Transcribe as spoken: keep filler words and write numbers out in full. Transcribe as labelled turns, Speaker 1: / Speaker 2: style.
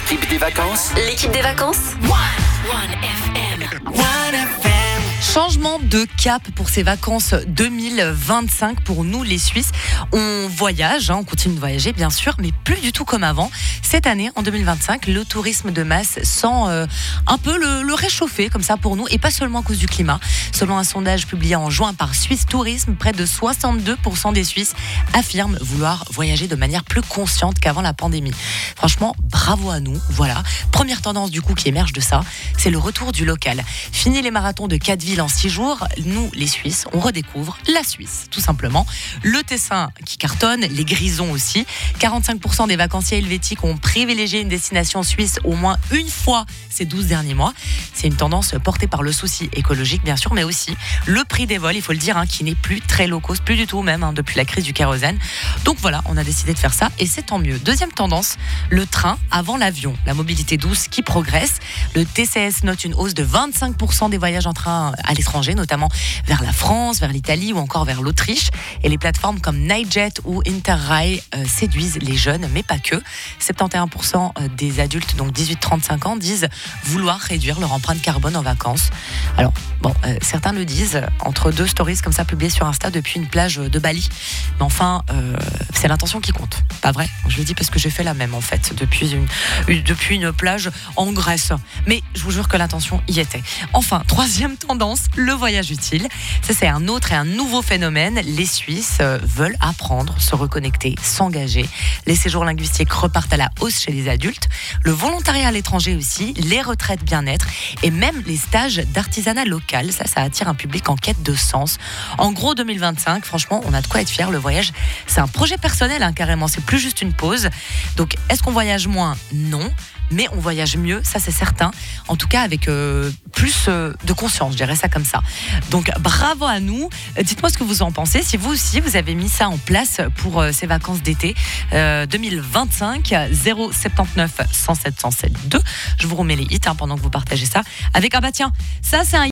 Speaker 1: L'équipe des vacances.
Speaker 2: L'équipe des vacances.
Speaker 3: One F M. One F M.
Speaker 4: Changement de cap pour ces vacances deux mille vingt-cinq pour nous les Suisses. On voyage, hein, on continue de voyager bien sûr, mais plus du tout comme avant. Cette année, en deux mille vingt-cinq, le tourisme de masse sent euh, un peu le, le réchauffer comme ça pour nous, et pas seulement à cause du climat. Selon un sondage publié en juin par Suisse Tourisme, près de soixante-deux pour cent des Suisses affirment vouloir voyager de manière plus consciente qu'avant la pandémie. Franchement, bravo à nous. Voilà. Première tendance du coup qui émerge de ça, c'est le retour du local. Fini les marathons de quatre villes en six jours, nous les Suisses, on redécouvre la Suisse, tout simplement. Le Tessin qui cartonne, les Grisons aussi. quarante-cinq pour cent des vacanciers helvétiques ont privilégié une destination suisse au moins une fois ces douze derniers mois. C'est une tendance portée par le souci écologique, bien sûr, mais aussi le prix des vols, il faut le dire, hein, qui n'est plus très low cost, plus du tout même, hein, depuis la crise du kérosène. Donc voilà, on a décidé de faire ça et c'est tant mieux. Deuxième tendance, le train avant l'avion. La mobilité douce qui progresse. Le T C S note une hausse de vingt-cinq pour cent des voyages en train à l'étranger, notamment vers la France, vers l'Italie ou encore vers l'Autriche. Et les plateformes comme Nightjet ou Interrail euh, séduisent les jeunes, mais pas que. soixante et onze pour cent des adultes, donc dix-huit à trente-cinq ans, disent vouloir réduire leur empreinte carbone en vacances. Alors, bon, euh, certains le disent, entre deux stories comme ça publiées sur Insta depuis une plage de Bali. Mais enfin, euh, c'est l'intention qui compte, pas vrai? Je le dis parce que j'ai fait la même en fait, depuis une, une, depuis une plage en Grèce. Mais je vous jure que l'intention y était. Enfin, troisième tendance, le voyage utile. Ça, c'est un autre et un nouveau phénomène. Les Suisses euh, veulent apprendre, se reconnecter, s'engager. Les séjours linguistiques repartent à la hausse chez les adultes. Le volontariat à l'étranger aussi, les retraites bien-être et même les stages d'artisanat local. Ça, ça attire un public en quête de sens. En gros, deux mille vingt-cinq, franchement, on a de quoi être fier. Le voyage, c'est un projet personnel, hein, carrément. C'est plus juste une pause. Donc, est-ce qu'on voyage moins? Non. Mais on voyage mieux, ça c'est certain. En tout cas avec euh, plus euh, de conscience, je dirais ça comme ça. Donc bravo à nous. Dites-moi ce que vous en pensez. Si vous aussi vous avez mis ça en place pour euh, ces vacances d'été euh, deux mille vingt-cinq, zéro soixante-dix-neuf cent sept cent sept deux. Je vous remets les hits hein, pendant que vous partagez ça. Avec ah bah tiens, ça c'est un